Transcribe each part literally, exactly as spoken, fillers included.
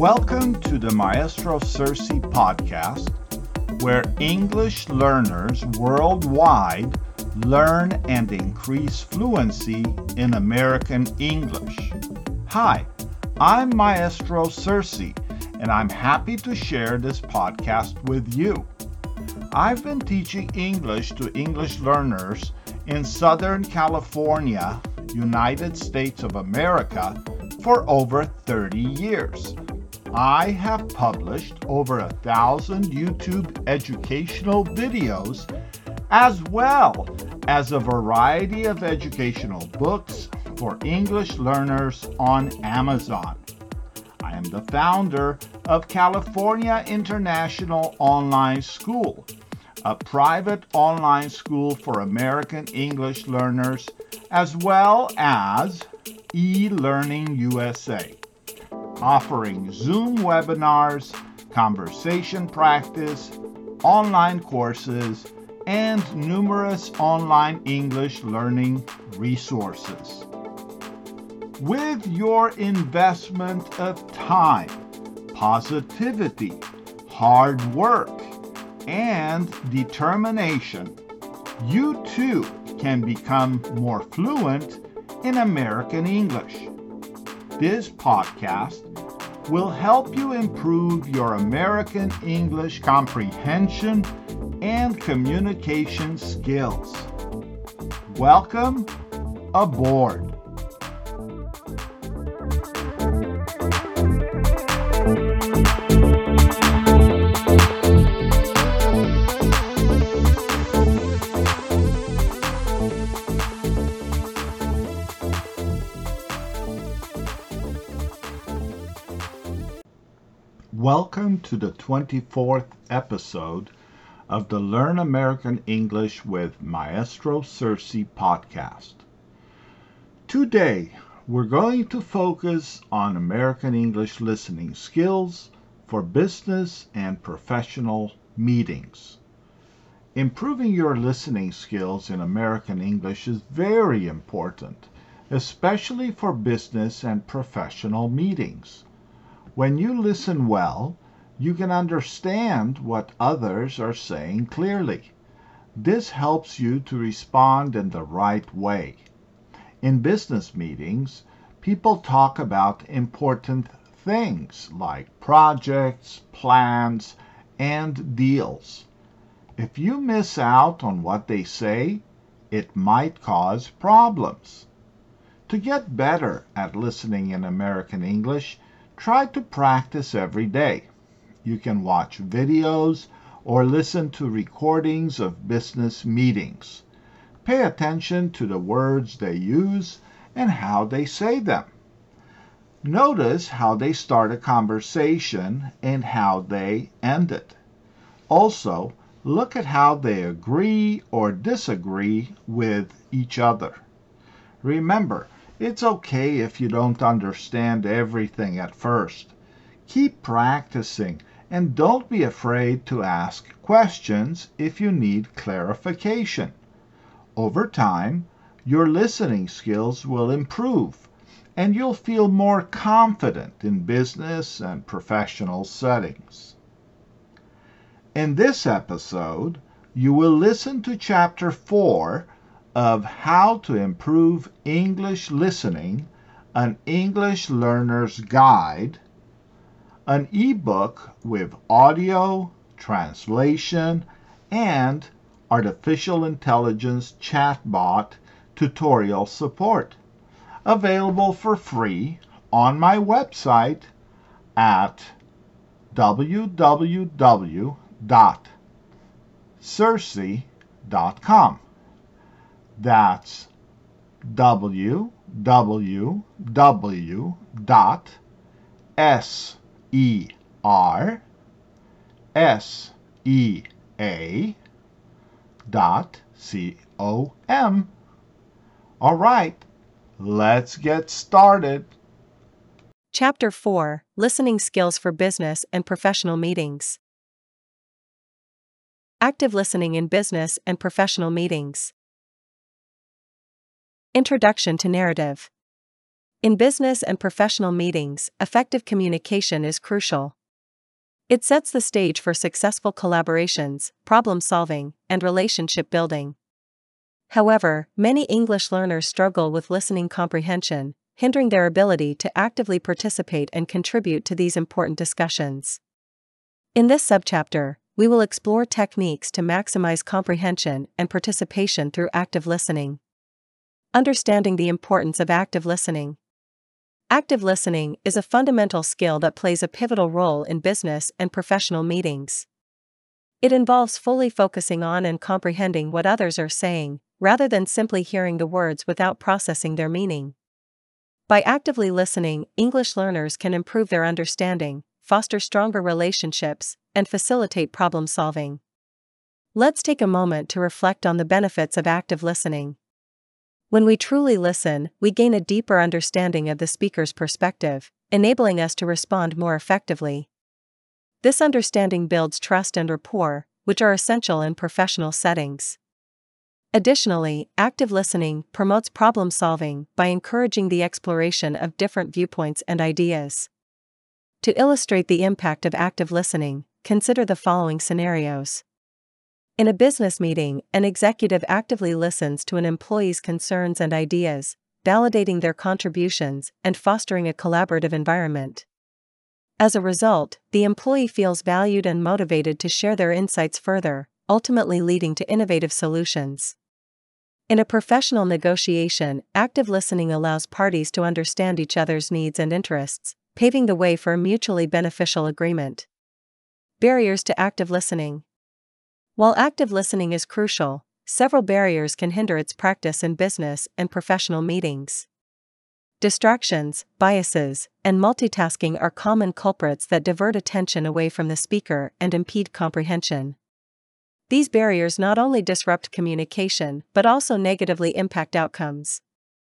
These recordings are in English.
Welcome to the Maestro Cersei podcast, where English learners worldwide learn and increase fluency in American English. Hi, I'm Maestro Cersei, and I'm happy to share this podcast with you. I've been teaching English to English learners in Southern California, United States of America, for over thirty years. I have published over a thousand YouTube educational videos, as well as a variety of educational books for English learners on Amazon. I am the founder of California International Online School, a private online school for American English learners, as well as eLearning U S A, offering Zoom webinars, conversation practice, online courses, and numerous online English learning resources. With your investment of time, positivity, hard work, and determination, you too can become more fluent in American English. This podcast will help you improve your American English comprehension and communication skills. Welcome aboard. Welcome to the twenty-fourth episode of the Learn American English with Maestro Cersei podcast. Today, we're going to focus on American English listening skills for business and professional meetings. Improving your listening skills in American English is very important, especially for business and professional meetings. When you listen well, you can understand what others are saying clearly. This helps you to respond in the right way. In business meetings, people talk about important things like projects, plans, and deals. If you miss out on what they say, it might cause problems. To get better at listening in American English, try to practice every day. You can watch videos or listen to recordings of business meetings. Pay attention to the words they use and how they say them. Notice how they start a conversation and how they end it. Also, look at how they agree or disagree with each other. Remember, it's okay if you don't understand everything at first. Keep practicing and don't be afraid to ask questions if you need clarification. Over time, your listening skills will improve and you'll feel more confident in business and professional settings. In this episode, you will listen to Chapter four of How to Improve English Listening, an English Learner's Guide, an ebook with audio, translation, and artificial intelligence chatbot tutorial support, available for free on my website at w w w dot cersei dot com. That's w w w dot cersei dot com. All right, let's get started. Chapter four, Listening Skills for Business and Professional Meetings. Active listening in business and professional meetings. Introduction to narrative. In business and professional meetings, effective communication is crucial. It sets the stage for successful collaborations, problem solving, and relationship building. However, many English learners struggle with listening comprehension, hindering their ability to actively participate and contribute to these important discussions. In this subchapter, we will explore techniques to maximize comprehension and participation through active listening. Understanding the importance of active listening. Active listening is a fundamental skill that plays a pivotal role in business and professional meetings. It involves fully focusing on and comprehending what others are saying, rather than simply hearing the words without processing their meaning. By actively listening, English learners can improve their understanding, foster stronger relationships, and facilitate problem solving. Let's take a moment to reflect on the benefits of active listening. When we truly listen, we gain a deeper understanding of the speaker's perspective, enabling us to respond more effectively. This understanding builds trust and rapport, which are essential in professional settings. Additionally, active listening promotes problem solving by encouraging the exploration of different viewpoints and ideas. To illustrate the impact of active listening, consider the following scenarios. In a business meeting, an executive actively listens to an employee's concerns and ideas, validating their contributions and fostering a collaborative environment. As a result, the employee feels valued and motivated to share their insights further, ultimately leading to innovative solutions. In a professional negotiation, active listening allows parties to understand each other's needs and interests, paving the way for a mutually beneficial agreement. Barriers to active listening. While active listening is crucial, several barriers can hinder its practice in business and professional meetings. Distractions, biases, and multitasking are common culprits that divert attention away from the speaker and impede comprehension. These barriers not only disrupt communication but also negatively impact outcomes.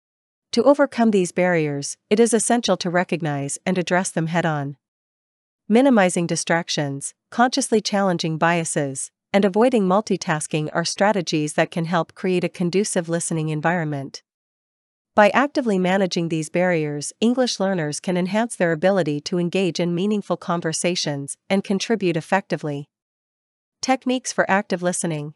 To overcome these barriers, it is essential to recognize and address them head-on. Minimizing distractions, consciously challenging biases, and avoiding multitasking are strategies that can help create a conducive listening environment. By actively managing these barriers, English learners can enhance their ability to engage in meaningful conversations and contribute effectively. Techniques for active listening.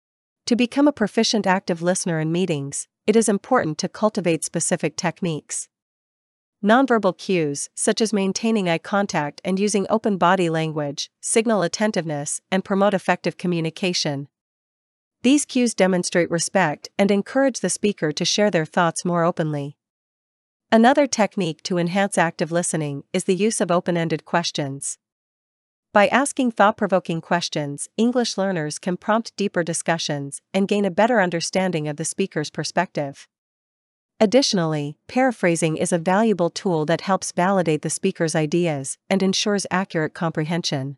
To become a proficient active listener in meetings, it is important to cultivate specific techniques. Nonverbal cues, such as maintaining eye contact and using open body language, signal attentiveness and promote effective communication. These cues demonstrate respect and encourage the speaker to share their thoughts more openly. Another technique to enhance active listening is the use of open-ended questions. By asking thought-provoking questions, English learners can prompt deeper discussions and gain a better understanding of the speaker's perspective. Additionally, paraphrasing is a valuable tool that helps validate the speaker's ideas and ensures accurate comprehension.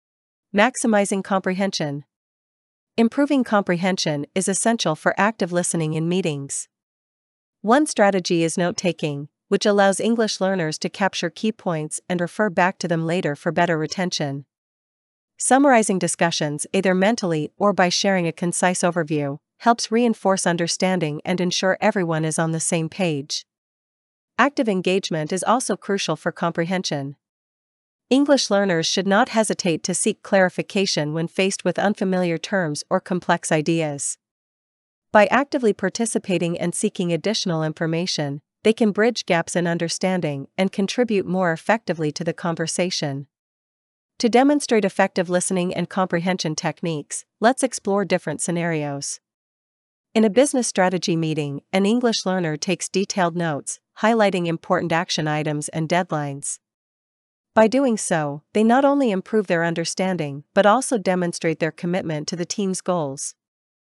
Maximizing comprehension. Improving comprehension is essential for active listening in meetings. One strategy is note-taking, which allows English learners to capture key points and refer back to them later for better retention. Summarizing discussions either mentally or by sharing a concise overview helps reinforce understanding and ensure everyone is on the same page. Active engagement is also crucial for comprehension. English learners should not hesitate to seek clarification when faced with unfamiliar terms or complex ideas. By actively participating and seeking additional information, they can bridge gaps in understanding and contribute more effectively to the conversation. To demonstrate effective listening and comprehension techniques, let's explore different scenarios. In a business strategy meeting, an English learner takes detailed notes, highlighting important action items and deadlines. By doing so, they not only improve their understanding but also demonstrate their commitment to the team's goals.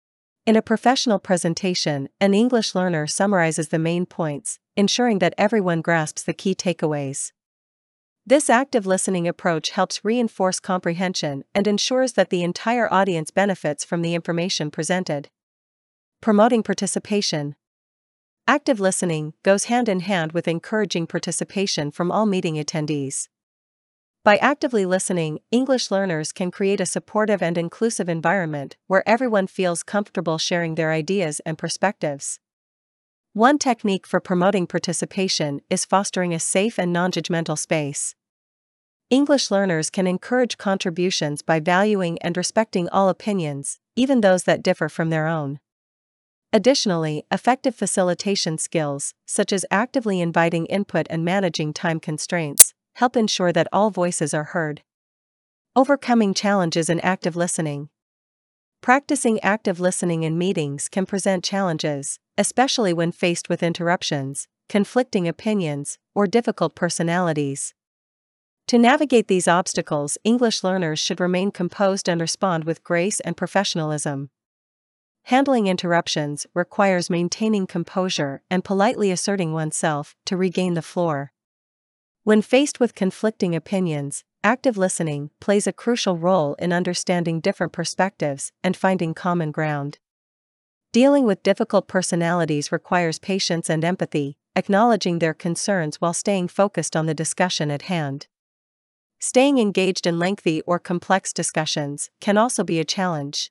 In a professional presentation, an English learner summarizes the main points, ensuring that everyone grasps the key takeaways. This active listening approach helps reinforce comprehension and ensures that the entire audience benefits from the information presented. Promoting participation. Active listening goes hand in hand with encouraging participation from all meeting attendees. By actively listening, English learners can create a supportive and inclusive environment where everyone feels comfortable sharing their ideas and perspectives. One technique for promoting participation is fostering a safe and non-judgmental space. English learners can encourage contributions by valuing and respecting all opinions, even those that differ from their own. Additionally, effective facilitation skills, such as actively inviting input and managing time constraints, help ensure that all voices are heard. Overcoming challenges in active listening. Practicing active listening in meetings can present challenges, especially when faced with interruptions, conflicting opinions, or difficult personalities. To navigate these obstacles, English learners should remain composed and respond with grace and professionalism. Handling interruptions requires maintaining composure and politely asserting oneself to regain the floor. When faced with conflicting opinions, active listening plays a crucial role in understanding different perspectives and finding common ground. Dealing with difficult personalities requires patience and empathy, acknowledging their concerns while staying focused on the discussion at hand. Staying engaged in lengthy or complex discussions can also be a challenge.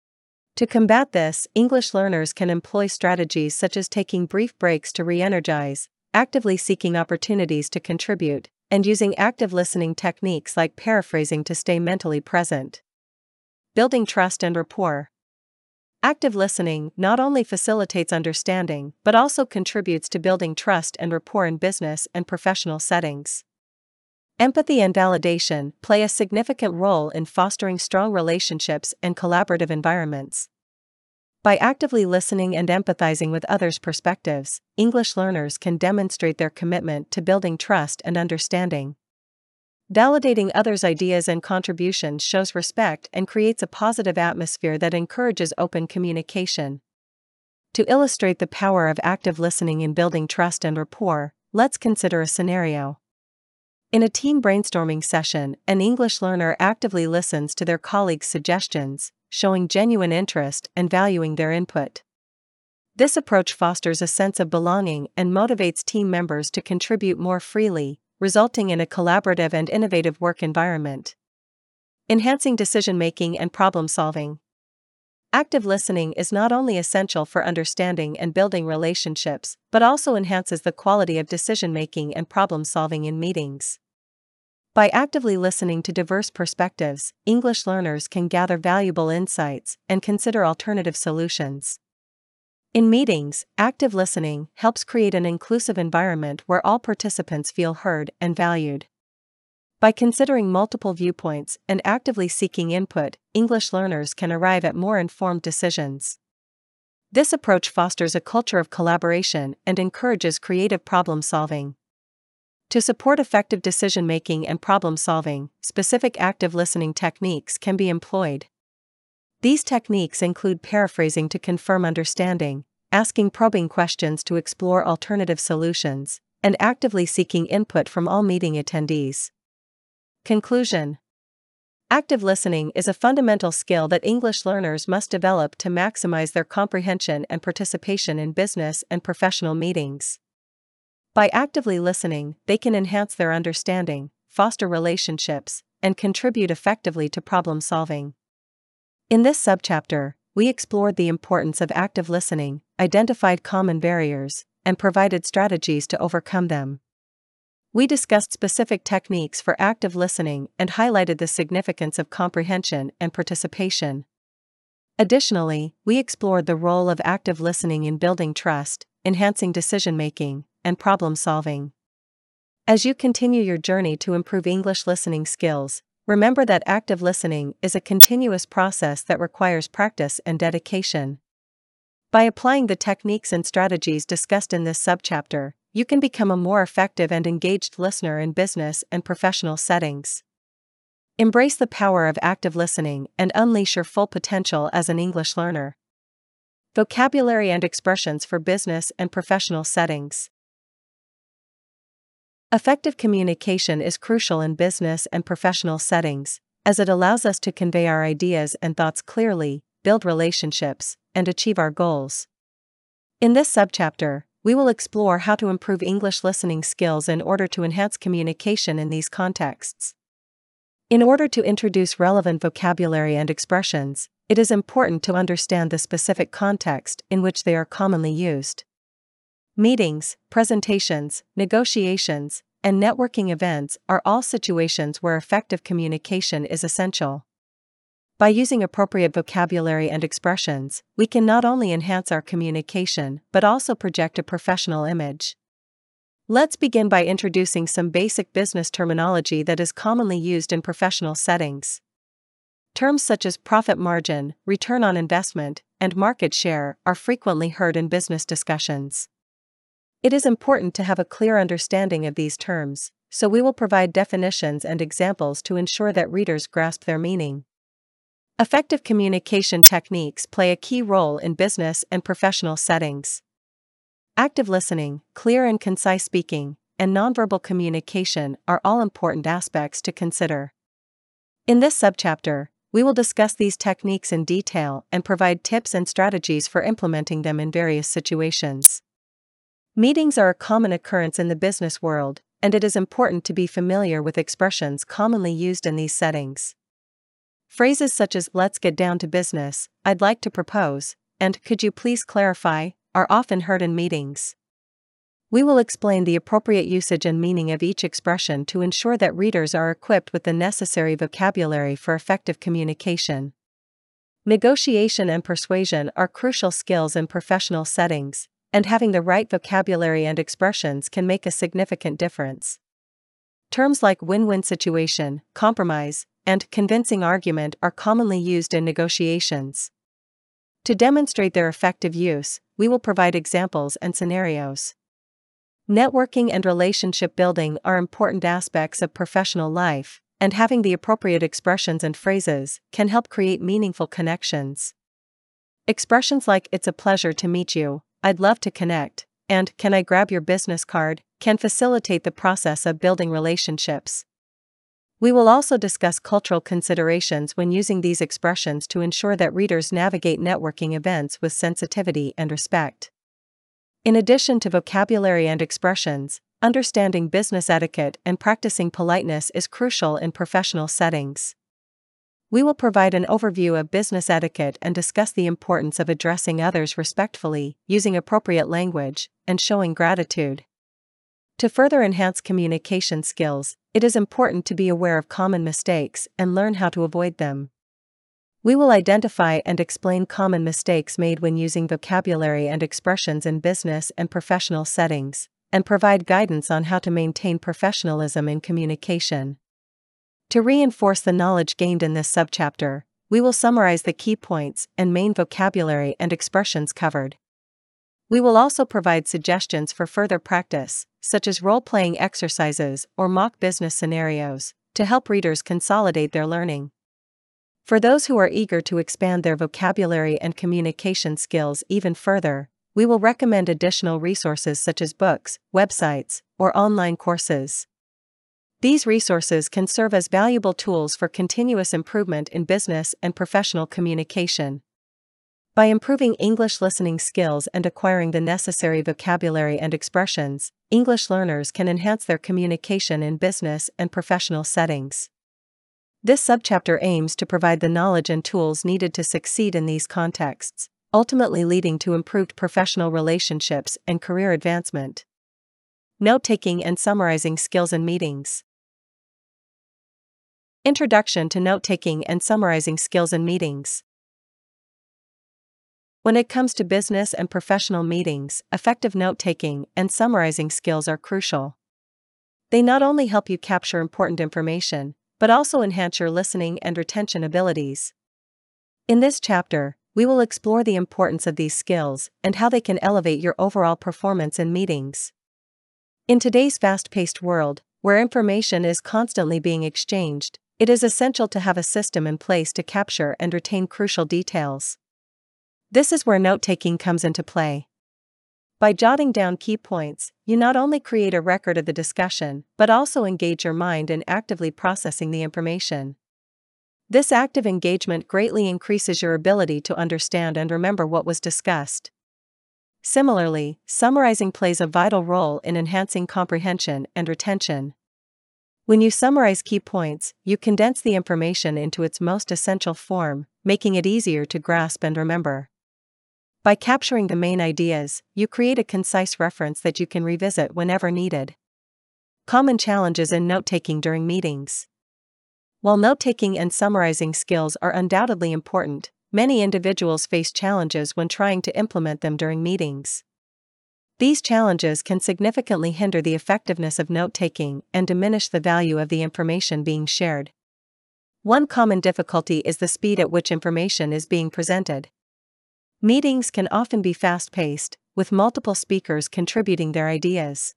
To combat this, English learners can employ strategies such as taking brief breaks to re-energize, actively seeking opportunities to contribute, and using active listening techniques like paraphrasing to stay mentally present. Building trust and rapport. Active listening not only facilitates understanding but also contributes to building trust and rapport in business and professional settings. Empathy and validation play a significant role in fostering strong relationships and collaborative environments. By actively listening and empathizing with others' perspectives, English learners can demonstrate their commitment to building trust and understanding. Validating others' ideas and contributions shows respect and creates a positive atmosphere that encourages open communication. To illustrate the power of active listening in building trust and rapport, let's consider a scenario. In a team brainstorming session, an English learner actively listens to their colleagues' suggestions, showing genuine interest and valuing their input. This approach fosters a sense of belonging and motivates team members to contribute more freely, resulting in a collaborative and innovative work environment. Enhancing decision-making and problem-solving. Active listening is not only essential for understanding and building relationships, but also enhances the quality of decision-making and problem-solving in meetings. By actively listening to diverse perspectives, English learners can gather valuable insights and consider alternative solutions. In meetings, active listening helps create an inclusive environment where all participants feel heard and valued. By considering multiple viewpoints and actively seeking input, English learners can arrive at more informed decisions. This approach fosters a culture of collaboration and encourages creative problem-solving. To support effective decision-making and problem-solving, specific active listening techniques can be employed. These techniques include paraphrasing to confirm understanding, asking probing questions to explore alternative solutions, and actively seeking input from all meeting attendees. Conclusion. Active listening is a fundamental skill that English learners must develop to maximize their comprehension and participation in business and professional meetings. By actively listening, they can enhance their understanding, foster relationships, and contribute effectively to problem solving. In this subchapter, we explored the importance of active listening, identified common barriers, and provided strategies to overcome them. We discussed specific techniques for active listening and highlighted the significance of comprehension and participation. Additionally, we explored the role of active listening in building trust, enhancing decision-making, and problem-solving. As you continue your journey to improve English listening skills, remember that active listening is a continuous process that requires practice and dedication. By applying the techniques and strategies discussed in this subchapter, you can become a more effective and engaged listener in business and professional settings. Embrace the power of active listening and unleash your full potential as an English learner. Vocabulary and expressions for business and professional settings. Effective communication is crucial in business and professional settings, as it allows us to convey our ideas and thoughts clearly, build relationships, and achieve our goals. In this subchapter, we will explore how to improve English listening skills in order to enhance communication in these contexts. In order to introduce relevant vocabulary and expressions, it is important to understand the specific context in which they are commonly used. Meetings, presentations, negotiations, and networking events are all situations where effective communication is essential. By using appropriate vocabulary and expressions, we can not only enhance our communication but also project a professional image. Let's begin by introducing some basic business terminology that is commonly used in professional settings. Terms such as profit margin, return on investment, and market share are frequently heard in business discussions. It is important to have a clear understanding of these terms, so we will provide definitions and examples to ensure that readers grasp their meaning. Effective communication techniques play a key role in business and professional settings. Active listening, clear and concise speaking, and nonverbal communication are all important aspects to consider. In this subchapter, we will discuss these techniques in detail and provide tips and strategies for implementing them in various situations. Meetings are a common occurrence in the business world, and it is important to be familiar with expressions commonly used in these settings. Phrases such as "let's get down to business," "I'd like to propose," and "could you please clarify," are often heard in meetings. We will explain the appropriate usage and meaning of each expression to ensure that readers are equipped with the necessary vocabulary for effective communication. Negotiation and persuasion are crucial skills in professional settings, and having the right vocabulary and expressions can make a significant difference. Terms like win-win situation, compromise, and convincing argument are commonly used in negotiations. To demonstrate their effective use, we will provide examples and scenarios. Networking and relationship building are important aspects of professional life, and having the appropriate expressions and phrases can help create meaningful connections. Expressions like "it's a pleasure to meet you," "I'd love to connect," and "can I grab your business card" can facilitate the process of building relationships. We will also discuss cultural considerations when using these expressions to ensure that readers navigate networking events with sensitivity and respect. In addition to vocabulary and expressions, understanding business etiquette and practicing politeness is crucial in professional settings. We will provide an overview of business etiquette and discuss the importance of addressing others respectfully, using appropriate language, and showing gratitude. To further enhance communication skills, it is important to be aware of common mistakes and learn how to avoid them. We will identify and explain common mistakes made when using vocabulary and expressions in business and professional settings, and provide guidance on how to maintain professionalism in communication. To reinforce the knowledge gained in this subchapter, we will summarize the key points and main vocabulary and expressions covered. We will also provide suggestions for further practice, such as role-playing exercises or mock business scenarios, to help readers consolidate their learning. For those who are eager to expand their vocabulary and communication skills even further, we will recommend additional resources such as books, websites, or online courses. These resources can serve as valuable tools for continuous improvement in business and professional communication. By improving English listening skills and acquiring the necessary vocabulary and expressions, English learners can enhance their communication in business and professional settings. This subchapter aims to provide the knowledge and tools needed to succeed in these contexts, ultimately leading to improved professional relationships and career advancement. Note-taking and summarizing skills in meetings. Introduction to note-taking and summarizing skills in meetings. When it comes to business and professional meetings, effective note-taking and summarizing skills are crucial. They not only help you capture important information, but also enhance your listening and retention abilities. In this chapter, we will explore the importance of these skills and how they can elevate your overall performance in meetings. In today's fast-paced world, where information is constantly being exchanged, it is essential to have a system in place to capture and retain crucial details. This is where note-taking comes into play. By jotting down key points, you not only create a record of the discussion, but also engage your mind in actively processing the information. This active engagement greatly increases your ability to understand and remember what was discussed. Similarly, summarizing plays a vital role in enhancing comprehension and retention. When you summarize key points, you condense the information into its most essential form, making it easier to grasp and remember. By capturing the main ideas, you create a concise reference that you can revisit whenever needed. Common challenges in note-taking during meetings. While note-taking and summarizing skills are undoubtedly important, many individuals face challenges when trying to implement them during meetings. These challenges can significantly hinder the effectiveness of note-taking and diminish the value of the information being shared. One common difficulty is the speed at which information is being presented. Meetings can often be fast-paced, with multiple speakers contributing their ideas.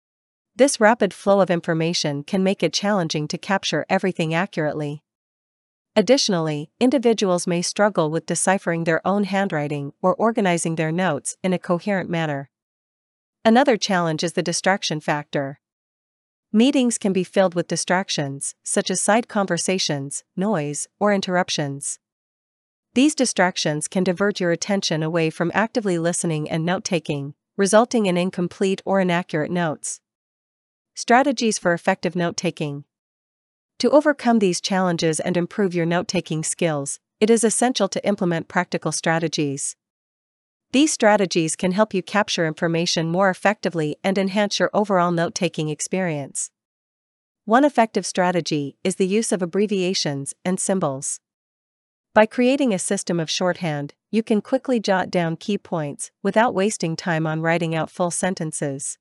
This rapid flow of information can make it challenging to capture everything accurately. Additionally, individuals may struggle with deciphering their own handwriting or organizing their notes in a coherent manner. Another challenge is the distraction factor. Meetings can be filled with distractions, such as side conversations, noise, or interruptions. These distractions can divert your attention away from actively listening and note-taking, resulting in incomplete or inaccurate notes. Strategies for effective note-taking. To overcome these challenges and improve your note-taking skills, it is essential to implement practical strategies. These strategies can help you capture information more effectively and enhance your overall note-taking experience. One effective strategy is the use of abbreviations and symbols. By creating a system of shorthand, you can quickly jot down key points without wasting time on writing out full sentences.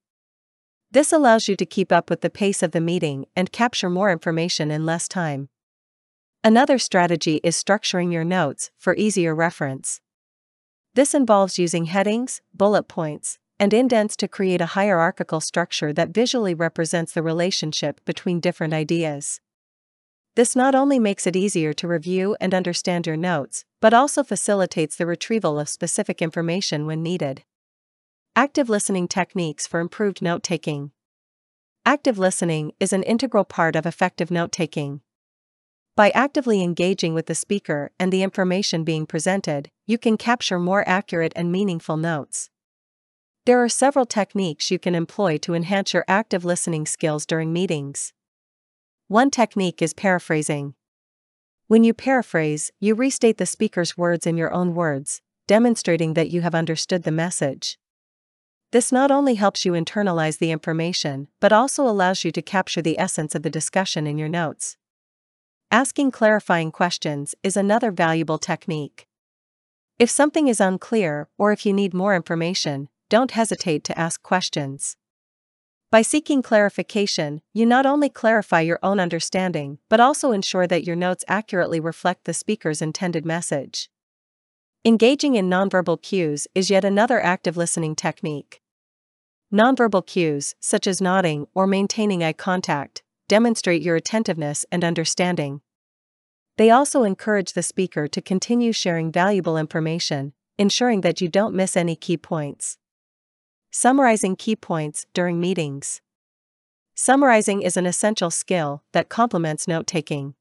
This allows you to keep up with the pace of the meeting and capture more information in less time. Another strategy is structuring your notes for easier reference. This involves using headings, bullet points, and indents to create a hierarchical structure that visually represents the relationship between different ideas. This not only makes it easier to review and understand your notes, but also facilitates the retrieval of specific information when needed. Active listening techniques for improved note-taking. Active listening is an integral part of effective note-taking. By actively engaging with the speaker and the information being presented, you can capture more accurate and meaningful notes. There are several techniques you can employ to enhance your active listening skills during meetings. One technique is paraphrasing. When you paraphrase, you restate the speaker's words in your own words, demonstrating that you have understood the message. This not only helps you internalize the information, but also allows you to capture the essence of the discussion in your notes. Asking clarifying questions is another valuable technique. If something is unclear or if you need more information, don't hesitate to ask questions. By seeking clarification, you not only clarify your own understanding but also ensure that your notes accurately reflect the speaker's intended message. Engaging in nonverbal cues is yet another active listening technique. Nonverbal cues, such as nodding or maintaining eye contact, demonstrate your attentiveness and understanding. They also encourage the speaker to continue sharing valuable information, ensuring that you don't miss any key points. Summarizing key points during meetings. Summarizing is an essential skill that complements note-taking.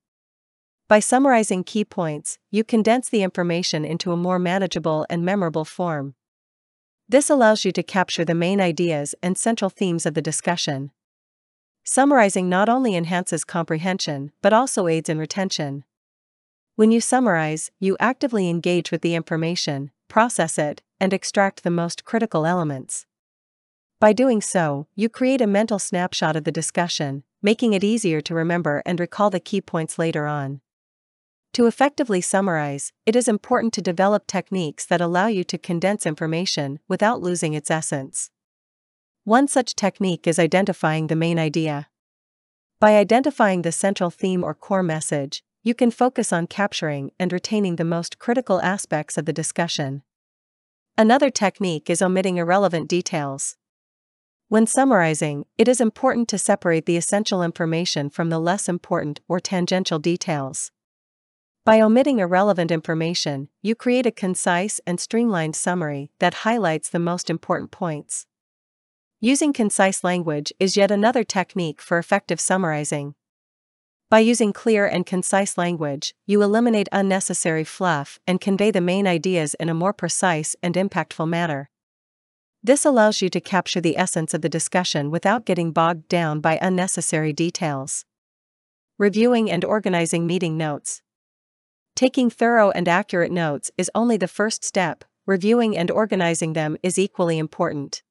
By summarizing key points, you condense the information into a more manageable and memorable form. This allows you to capture the main ideas and central themes of the discussion. Summarizing not only enhances comprehension but also aids in retention. When you summarize, you actively engage with the information, process it, and extract the most critical elements. By doing so, you create a mental snapshot of the discussion, making it easier to remember and recall the key points later on. To effectively summarize, it is important to develop techniques that allow you to condense information without losing its essence. One such technique is identifying the main idea. By identifying the central theme or core message, you can focus on capturing and retaining the most critical aspects of the discussion. Another technique is omitting irrelevant details. When summarizing, it is important to separate the essential information from the less important or tangential details. By omitting irrelevant information, you create a concise and streamlined summary that highlights the most important points. Using concise language is yet another technique for effective summarizing. By using clear and concise language, you eliminate unnecessary fluff and convey the main ideas in a more precise and impactful manner. This allows you to capture the essence of the discussion without getting bogged down by unnecessary details. Reviewing and organizing meeting notes. Taking thorough and accurate notes is only the first step, reviewing and organizing them is equally important.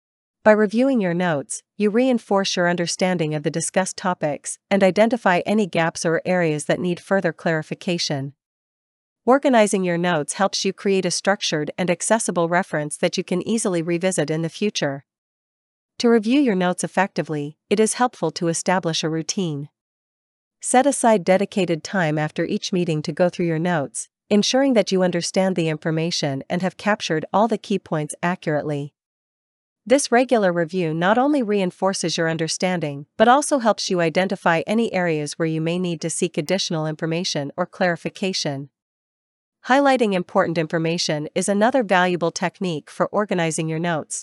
By reviewing your notes, you reinforce your understanding of the discussed topics and identify any gaps or areas that need further clarification. Organizing your notes helps you create a structured and accessible reference that you can easily revisit in the future. To review your notes effectively, it is helpful to establish a routine. Set aside dedicated time after each meeting to go through your notes, ensuring that you understand the information and have captured all the key points accurately. This regular review not only reinforces your understanding but also helps you identify any areas where you may need to seek additional information or clarification. Highlighting important information is another valuable technique for organizing your notes.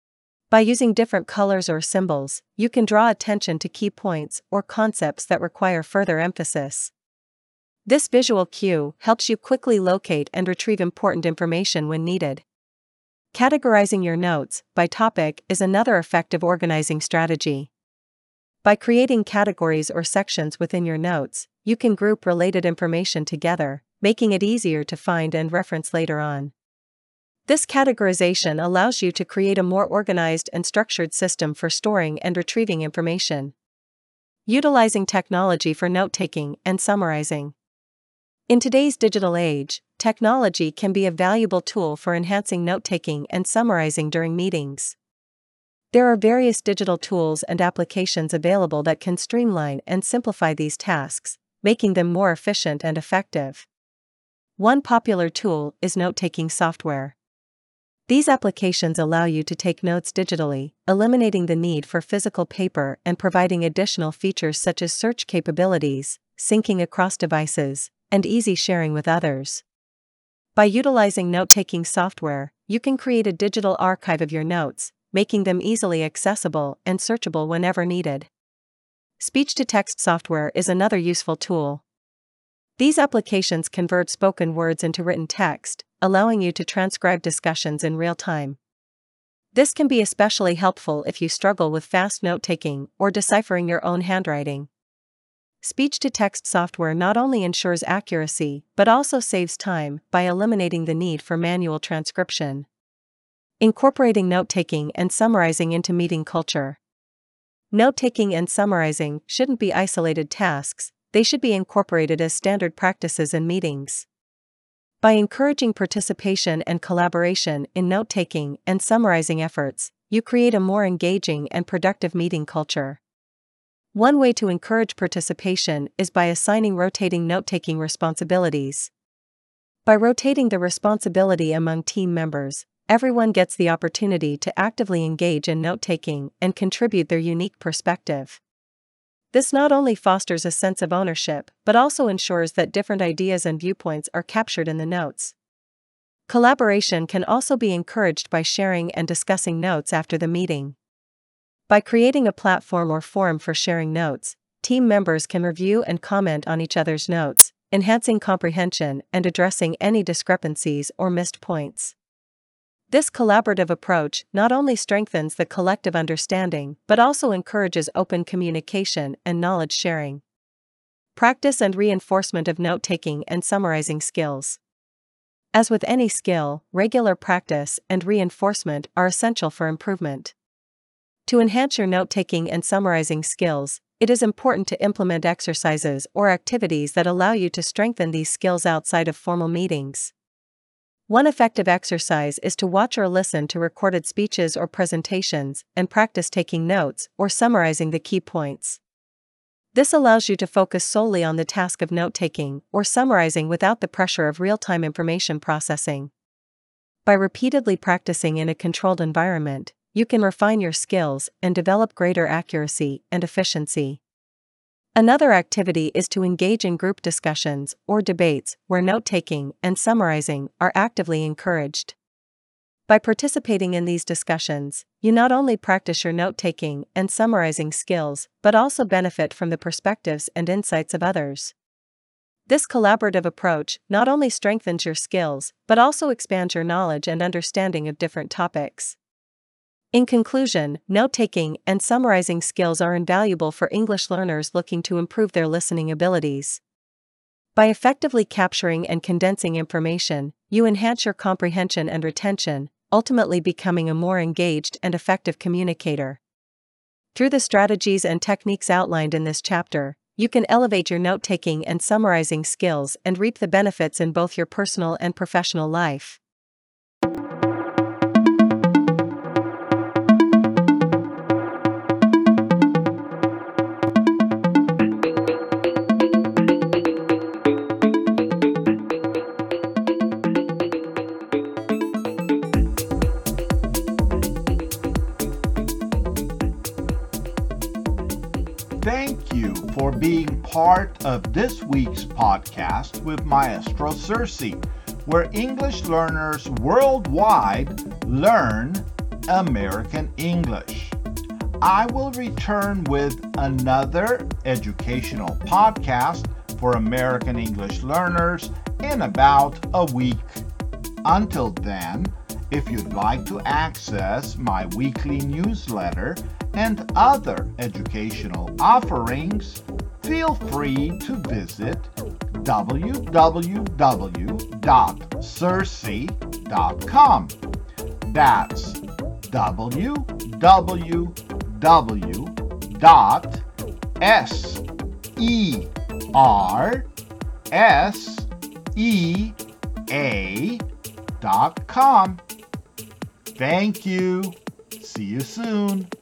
By using different colors or symbols, you can draw attention to key points or concepts that require further emphasis. This visual cue helps you quickly locate and retrieve important information when needed. Categorizing your notes by topic is another effective organizing strategy. By creating categories or sections within your notes, you can group related information together, making it easier to find and reference later on. This categorization allows you to create a more organized and structured system for storing and retrieving information. Utilizing technology for note-taking and summarizing. In today's digital age, technology can be a valuable tool for enhancing note-taking and summarizing during meetings. There are various digital tools and applications available that can streamline and simplify these tasks, making them more efficient and effective. One popular tool is note-taking software. These applications allow you to take notes digitally, eliminating the need for physical paper and providing additional features such as search capabilities, syncing across devices, and easy sharing with others. By utilizing note-taking software, you can create a digital archive of your notes, making them easily accessible and searchable whenever needed. Speech-to-text software is another useful tool. These applications convert spoken words into written text, allowing you to transcribe discussions in real time. This can be especially helpful if you struggle with fast note-taking or deciphering your own handwriting. Speech-to-text software not only ensures accuracy but also saves time by eliminating the need for manual transcription. Incorporating note-taking and summarizing into meeting culture. Note-taking and summarizing shouldn't be isolated tasks, they should be incorporated as standard practices in meetings. By encouraging participation and collaboration in note-taking and summarizing efforts, you create a more engaging and productive meeting culture. One way to encourage participation is by assigning rotating note-taking responsibilities. By rotating the responsibility among team members, everyone gets the opportunity to actively engage in note-taking and contribute their unique perspective. This not only fosters a sense of ownership but also ensures that different ideas and viewpoints are captured in the notes. Collaboration can also be encouraged by sharing and discussing notes after the meeting. By creating a platform or forum for sharing notes, team members can review and comment on each other's notes, enhancing comprehension and addressing any discrepancies or missed points. This collaborative approach not only strengthens the collective understanding but also encourages open communication and knowledge sharing. Practice and reinforcement of note-taking and summarizing skills. As with any skill, regular practice and reinforcement are essential for improvement. To enhance your note-taking and summarizing skills, it is important to implement exercises or activities that allow you to strengthen these skills outside of formal meetings. One effective exercise is to watch or listen to recorded speeches or presentations and practice taking notes or summarizing the key points. This allows you to focus solely on the task of note-taking or summarizing without the pressure of real-time information processing. By repeatedly practicing in a controlled environment, you can refine your skills and develop greater accuracy and efficiency. Another activity is to engage in group discussions or debates where note-taking and summarizing are actively encouraged. By participating in these discussions, you not only practice your note-taking and summarizing skills but also benefit from the perspectives and insights of others. This collaborative approach not only strengthens your skills but also expands your knowledge and understanding of different topics. In conclusion, note-taking and summarizing skills are invaluable for English learners looking to improve their listening abilities. By effectively capturing and condensing information, You enhance your comprehension and retention, ultimately becoming a more engaged and effective communicator. Through the strategies and techniques outlined in this chapter, you can elevate your note-taking and summarizing skills and reap the benefits in both your personal and professional life. Thank you for being part of this week's podcast with Maestro Cersei, where English learners worldwide learn American English. I will return with another educational podcast for American English learners in about a week. Until then, if you'd like to access my weekly newsletter and other educational offerings, feel free to visit w w w dot cersei dot com. That's w w w dot cersea dot com. Thank you. See you soon.